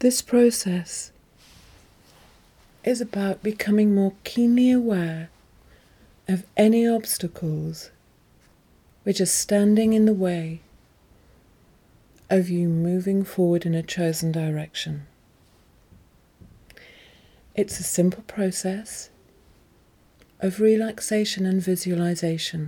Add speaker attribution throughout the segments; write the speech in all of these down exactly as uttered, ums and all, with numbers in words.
Speaker 1: This process is about becoming more keenly aware of any obstacles which are standing in the way of you moving forward in a chosen direction. It's a simple process of relaxation and visualization.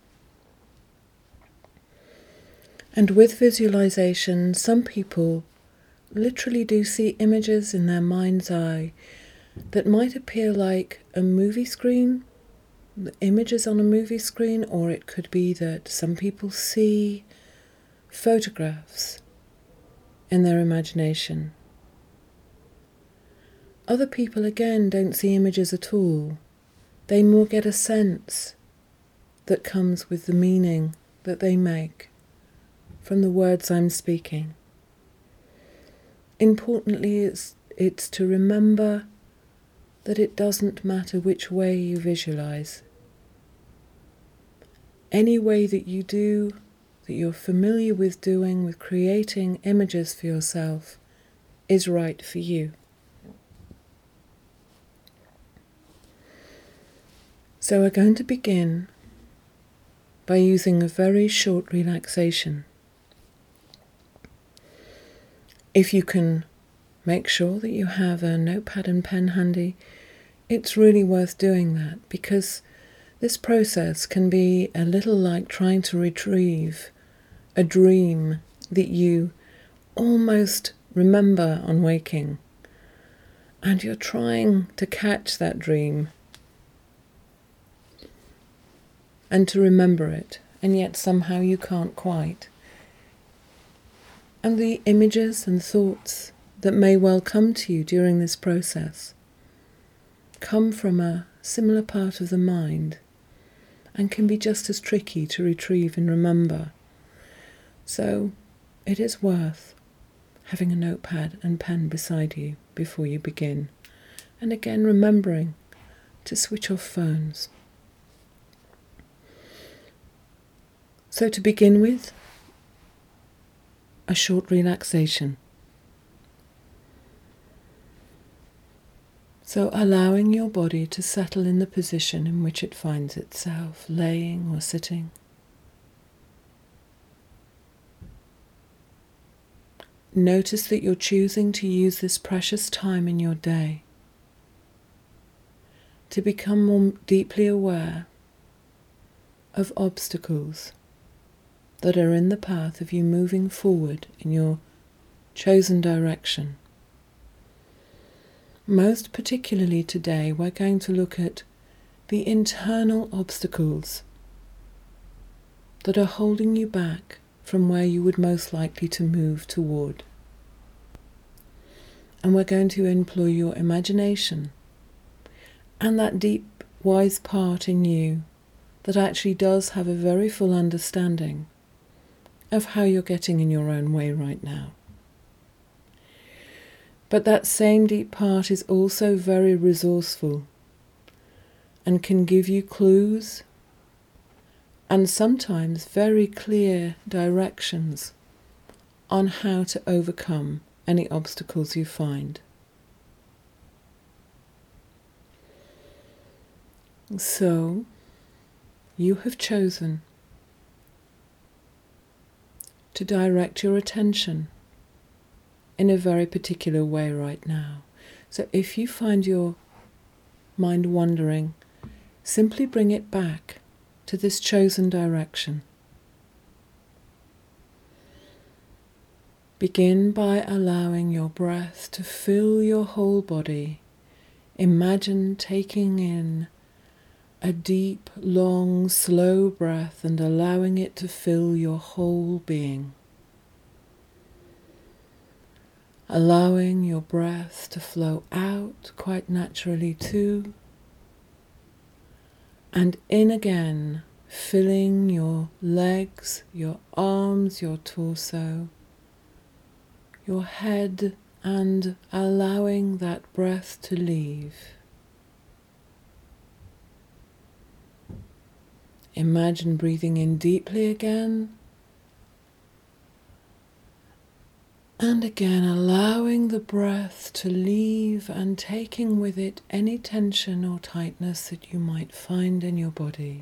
Speaker 1: And with visualization, some people literally do see images in their mind's eye that might appear like a movie screen, the images on a movie screen, or it could be that some people see photographs in their imagination. Other people, again, don't see images at all. They more get a sense that comes with the meaning that they make from the words I'm speaking. Importantly, it's, it's to remember that it doesn't matter which way you visualize. Any way that you do, that you're familiar with doing, with creating images for yourself, is right for you. So we're going to begin by using a very short relaxation. If you can make sure that you have a notepad and pen handy, it's really worth doing that, because this process can be a little like trying to retrieve a dream that you almost remember on waking, and you're trying to catch that dream and to remember it, and yet somehow you can't quite. And the images and thoughts that may well come to you during this process come from a similar part of the mind and can be just as tricky to retrieve and remember. So it is worth having a notepad and pen beside you before you begin. And again, remembering to switch off phones. So to begin with, a short relaxation. So allowing your body to settle in the position in which it finds itself, laying or sitting. Notice that you're choosing to use this precious time in your day to become more deeply aware of obstacles that are in the path of you moving forward in your chosen direction. Most particularly today, we're going to look at the internal obstacles that are holding you back from where you would most likely to move toward. And we're going to employ your imagination and that deep, wise part in you that actually does have a very full understanding of how you're getting in your own way right now. But that same deep part is also very resourceful and can give you clues and sometimes very clear directions on how to overcome any obstacles you find. So, you have chosen to direct your attention in a very particular way right now. So if you find your mind wandering, simply bring it back to this chosen direction. Begin by allowing your breath to fill your whole body. Imagine taking in a deep, long, slow breath and allowing it to fill your whole being. Allowing your breath to flow out quite naturally too, and in again, filling your legs, your arms, your torso, your head, and allowing that breath to leave. Imagine breathing in deeply again And again, allowing the breath to leave and taking with it any tension or tightness that you might find in your body.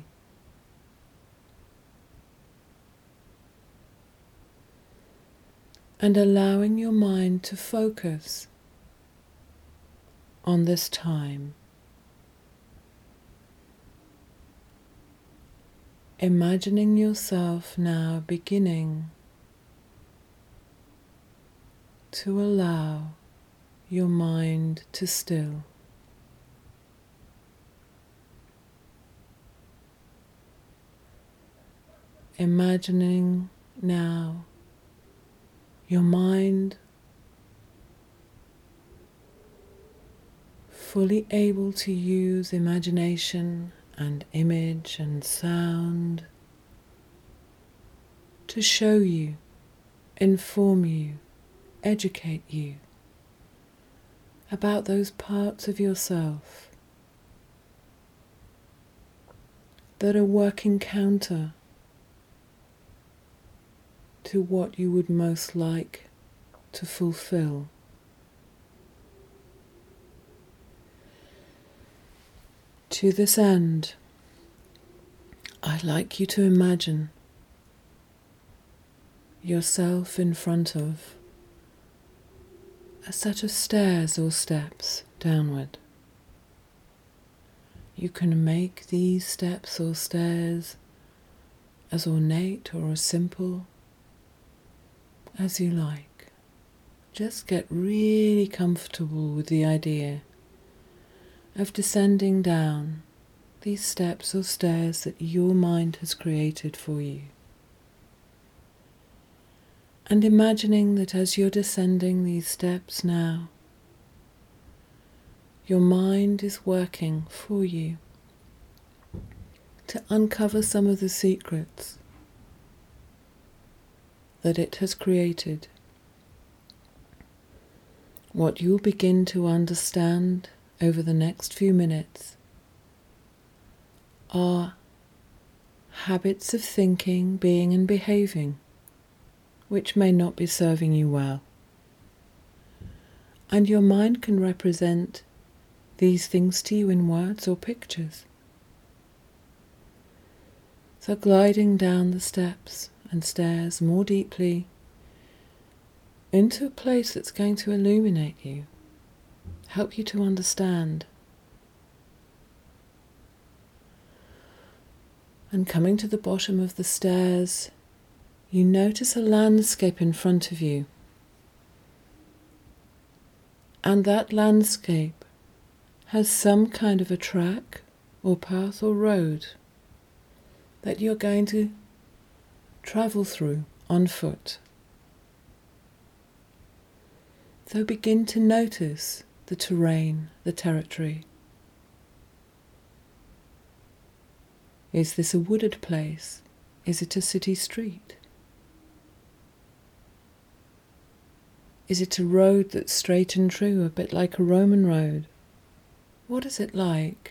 Speaker 1: And allowing your mind to focus on this time. Imagining yourself now beginning to allow your mind to still. Imagining now your mind fully able to use imagination and image and sound to show you, inform you, educate you about those parts of yourself that are working counter to what you would most like to fulfill. To this end, I'd like you to imagine yourself in front of a set of stairs or steps downward. You can make these steps or stairs as ornate or as simple as you like. Just get really comfortable with the idea of descending down these steps or stairs that your mind has created for you. And imagining that as you're descending these steps now, your mind is working for you to uncover some of the secrets that it has created. What you'll begin to understand over the next few minutes are habits of thinking, being and behaving which may not be serving you well. And your mind can represent these things to you in words or pictures. So gliding down the steps and stairs more deeply into a place that's going to illuminate you, help you to understand. And coming to the bottom of the stairs, you notice a landscape in front of you. And that landscape has some kind of a track or path or road that you're going to travel through on foot. So begin to notice the terrain, the territory. Is this a wooded place? Is it a city street? Is it a road that's straight and true, a bit like a Roman road? What is it like?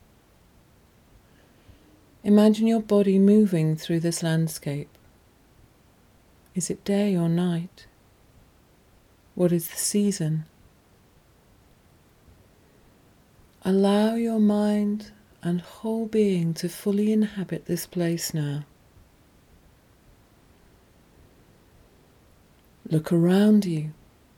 Speaker 1: Imagine your body moving through this landscape. Is it day or night? What is the season? Allow your mind and whole being to fully inhabit this place now. Look around you.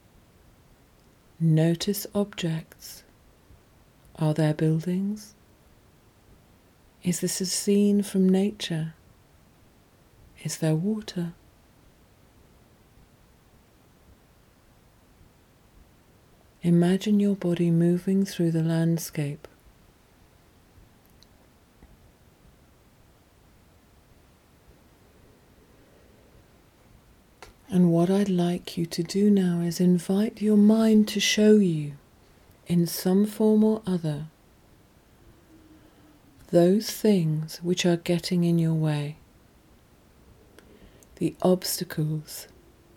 Speaker 1: Notice objects. Are there buildings? Is this a scene from nature? Is there water? Imagine your body moving through the landscape. And what I'd like you to do now is invite your mind to show you, in some form or other, those things which are getting in your way, the obstacles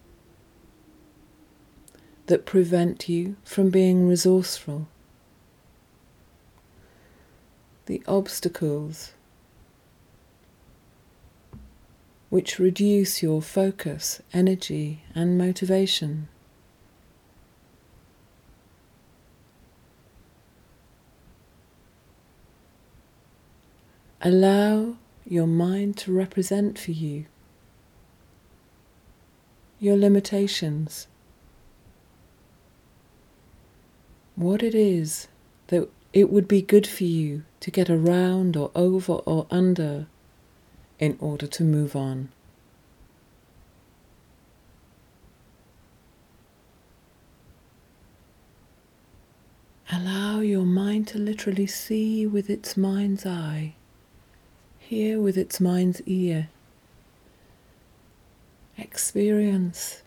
Speaker 1: that prevent you from being resourceful, the obstacles which reduce your focus, energy and motivation. Allow your mind to represent for you your limitations, what it is that it would be good for you to get around or over or under in order to move on. Allow your mind to literally see with its mind's eye, hear with its mind's ear, experience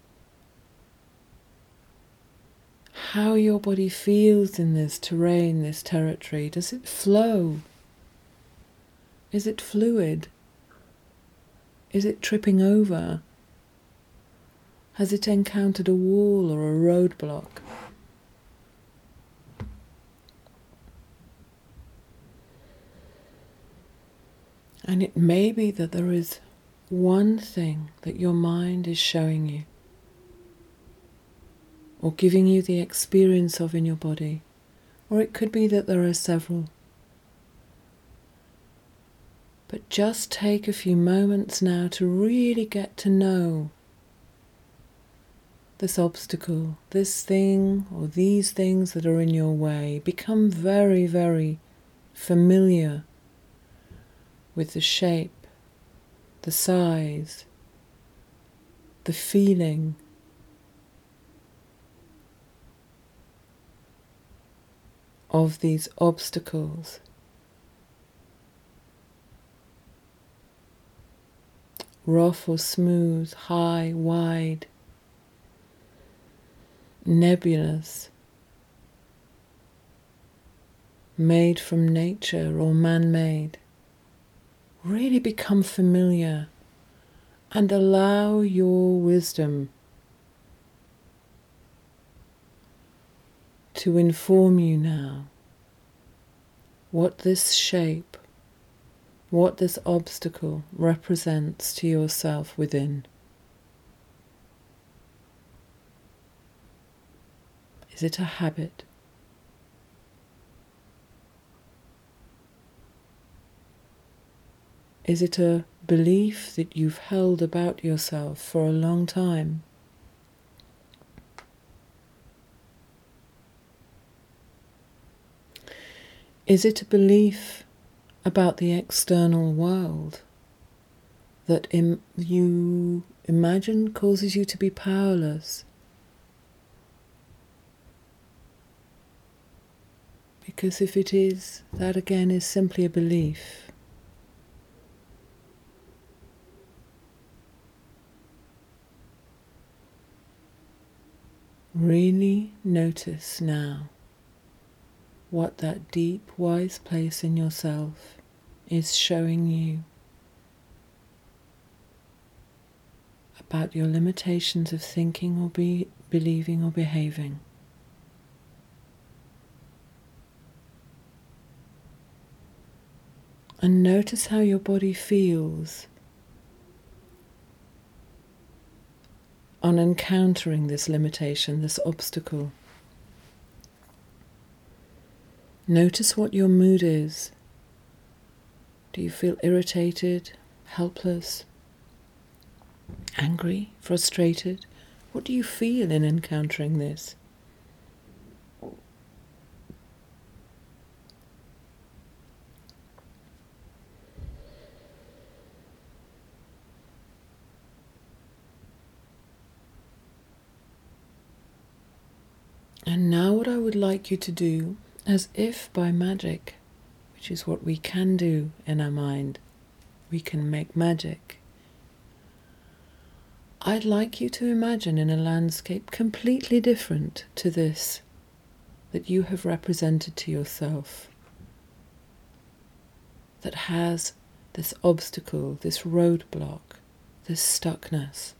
Speaker 1: how your body feels in this terrain, this territory. Does it flow? Is it fluid? Is it tripping over? Has it encountered a wall or a roadblock? And it may be that there is one thing that your mind is showing you or giving you the experience of in your body, or it could be that there are several. But just take a few moments now to really get to know this obstacle, this thing or these things that are in your way. Become very, very familiar with the shape, the size, the feeling of these obstacles. Rough or smooth, high, wide, nebulous, made from nature or man-made. Really become familiar and allow your wisdom to inform you now what this shape, what this obstacle represents to yourself within. Is it a habit? Is it a belief that you've held about yourself for a long time? Is it a belief about the external world that im- you imagine causes you to be powerless? Because if it is, that again is simply a belief. Really notice now what that deep, wise place in yourself is showing you about your limitations of thinking or be believing or behaving. And notice how your body feels on encountering this limitation, this obstacle. Notice what your mood is. Do you feel irritated, helpless, angry, frustrated? What do you feel in encountering this? And now what I would like you to do, as if by magic, which is what we can do in our mind, we can make magic. I'd like you to imagine in a landscape completely different to this that you have represented to yourself, that has this obstacle, this roadblock, this stuckness.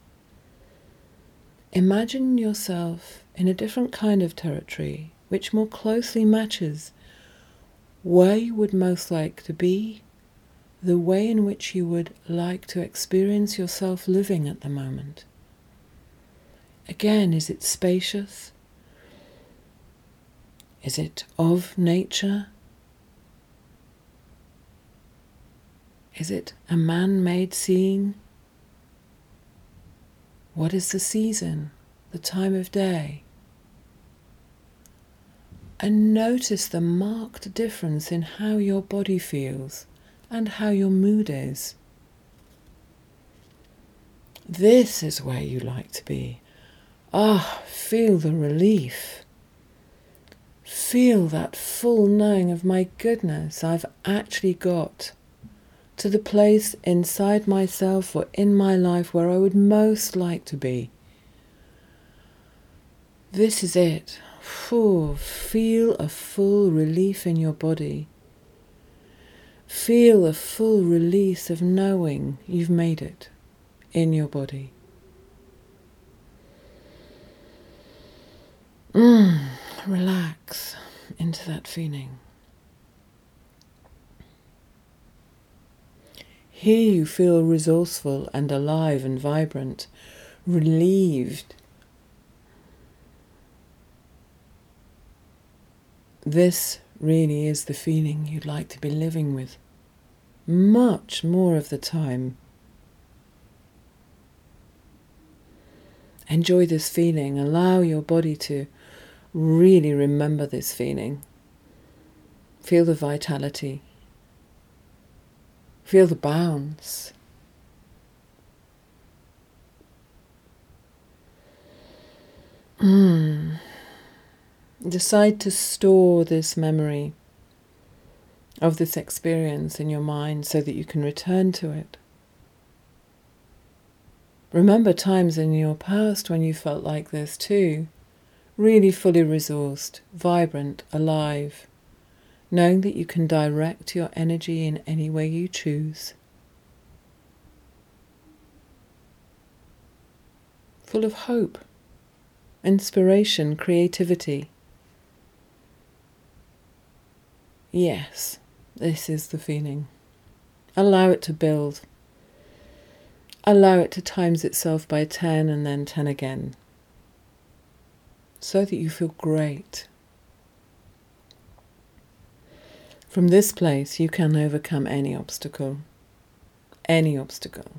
Speaker 1: Imagine yourself in a different kind of territory which more closely matches where you would most like to be, the way in which you would like to experience yourself living at the moment. Again, is it spacious? Is it of nature? Is it a man-made scene? What is the season, the time of day? And notice the marked difference in how your body feels and how your mood is. This is where you like to be. Ah, feel the relief. Feel that full knowing of, my goodness, I've actually got to the place inside myself or in my life where I would most like to be. This is it. Ooh, feel a full relief in your body. Feel a full release of knowing you've made it in your body. Mm, relax into that feeling. Here you feel resourceful and alive and vibrant, relieved. This really is the feeling you'd like to be living with much more of the time. Enjoy this feeling. Allow your body to really remember this feeling. Feel the vitality. Feel the bounce. Mm. Decide to store this memory of this experience in your mind so that you can return to it. Remember times in your past when you felt like this too, really fully resourced, vibrant, alive, knowing that you can direct your energy in any way you choose. Full of hope, inspiration, creativity. Yes, this is the feeling. Allow it to build. Allow it to times itself by ten and then ten again, so that you feel great. From this place, you can overcome any obstacle, any obstacle.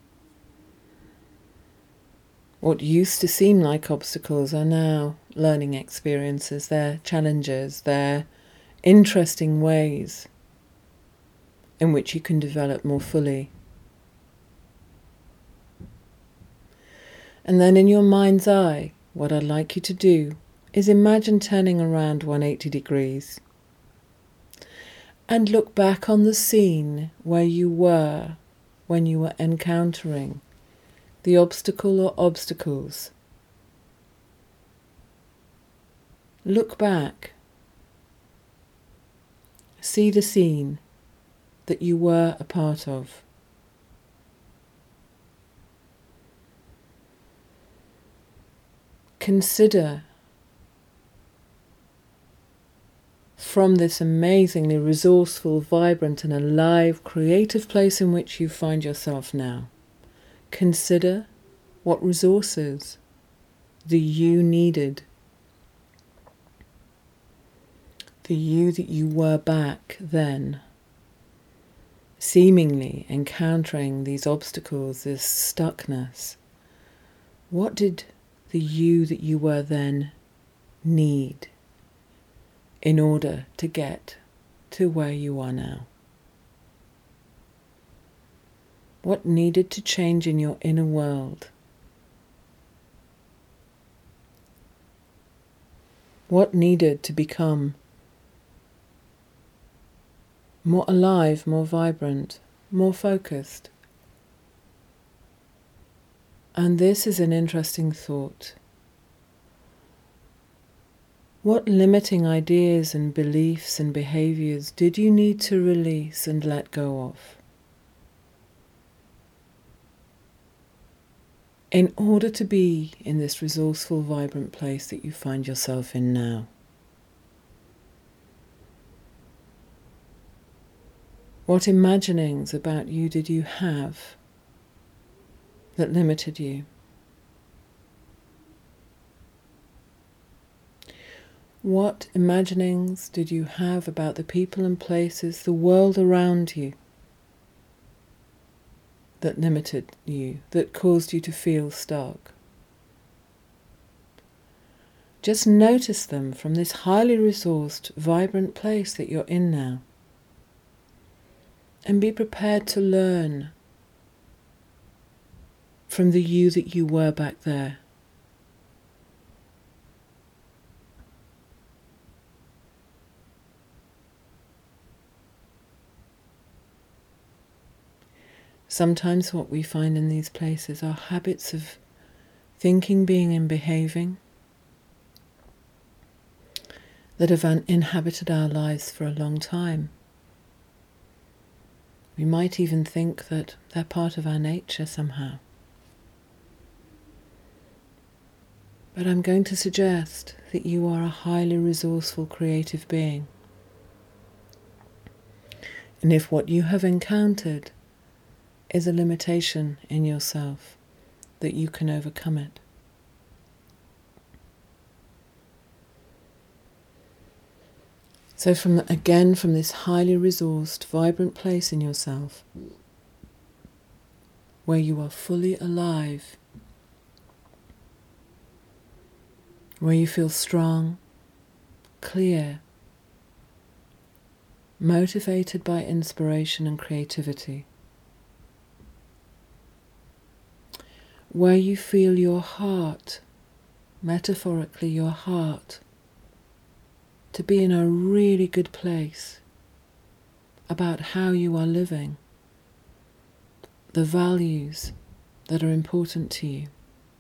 Speaker 1: What used to seem like obstacles are now learning experiences, they're challenges, they're interesting ways in which you can develop more fully. And then in your mind's eye, what I'd like you to do is imagine turning around one hundred eighty degrees and look back on the scene where you were when you were encountering the obstacle or obstacles. Look back. See the scene that you were a part of. Consider from this amazingly resourceful, vibrant and alive, creative place in which you find yourself now. Consider what resources the you needed, the you that you were back then, seemingly encountering these obstacles, this stuckness. What did the you that you were then need in order to get to where you are now? What needed to change in your inner world? What needed to become more alive, more vibrant, more focused? And this is an interesting thought. What limiting ideas and beliefs and behaviors did you need to release and let go of in order to be in this resourceful, vibrant place that you find yourself in now? What imaginings about you did you have that limited you? What imaginings did you have about the people and places, the world around you, that limited you, that caused you to feel stuck. Just notice them from this highly resourced, vibrant place that you're in now. And be prepared to learn from the you that you were back there. Sometimes what we find in these places are habits of thinking, being, and behaving that have inhabited our lives for a long time. We might even think that they're part of our nature somehow. But I'm going to suggest that you are a highly resourceful, creative being. And if what you have encountered is a limitation in yourself, that you can overcome it. So from again, from this highly resourced, vibrant place in yourself, where you are fully alive, where you feel strong, clear, motivated by inspiration and creativity, where you feel your heart, metaphorically your heart, to be in a really good place about how you are living, the values that are important to you.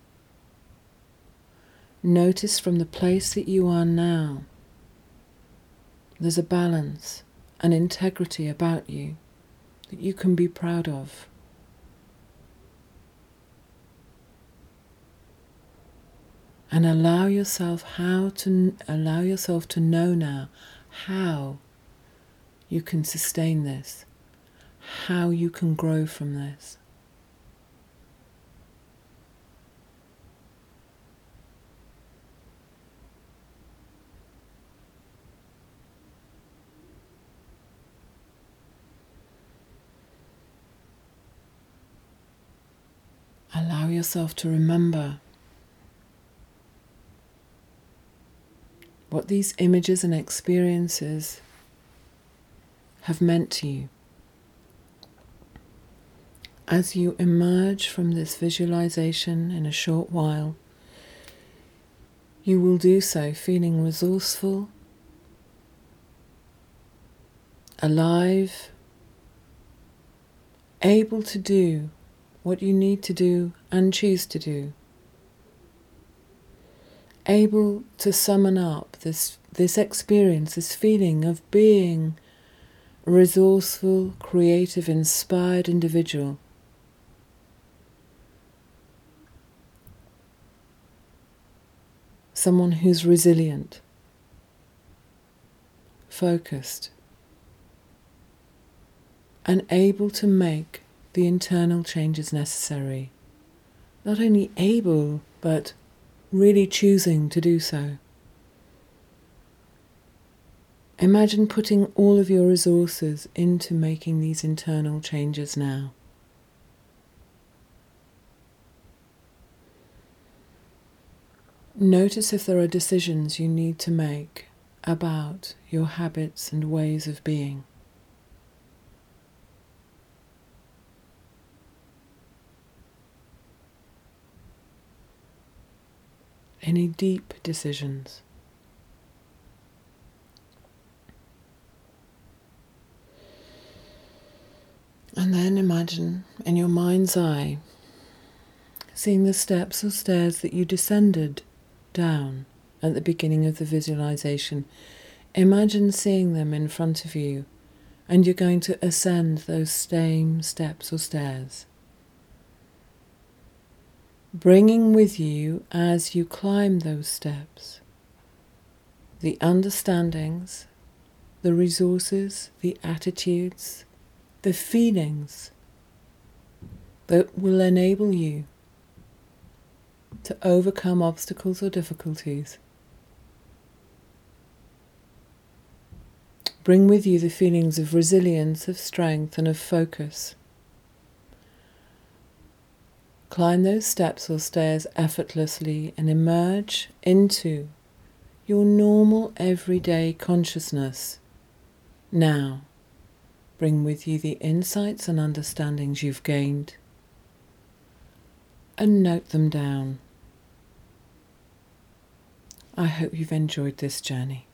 Speaker 1: Notice from the place that you are now, there's a balance, an integrity about you that you can be proud of. And allow yourself how to allow yourself to know now how you can sustain this, how you can grow from this. Allow yourself to remember what these images and experiences have meant to you. As you emerge from this visualization in a short while, you will do so feeling resourceful, alive, able to do what you need to do and choose to do. Able to summon up this, this experience, this feeling of being a resourceful, creative, inspired individual. Someone who's resilient, focused, and able to make the internal changes necessary. Not only able, but really choosing to do so. Imagine putting all of your resources into making these internal changes now. Notice if there are decisions you need to make about your habits and ways of being. Any deep decisions. And then imagine in your mind's eye seeing the steps or stairs that you descended down at the beginning of the visualization. Imagine seeing them in front of you, and you're going to ascend those same steps or stairs. Bringing with you, as you climb those steps, the understandings, the resources, the attitudes, the feelings that will enable you to overcome obstacles or difficulties. Bring with you the feelings of resilience, of strength, and of focus. Climb those steps or stairs effortlessly and emerge into your normal everyday consciousness. Now, bring with you the insights and understandings you've gained and note them down. I hope you've enjoyed this journey.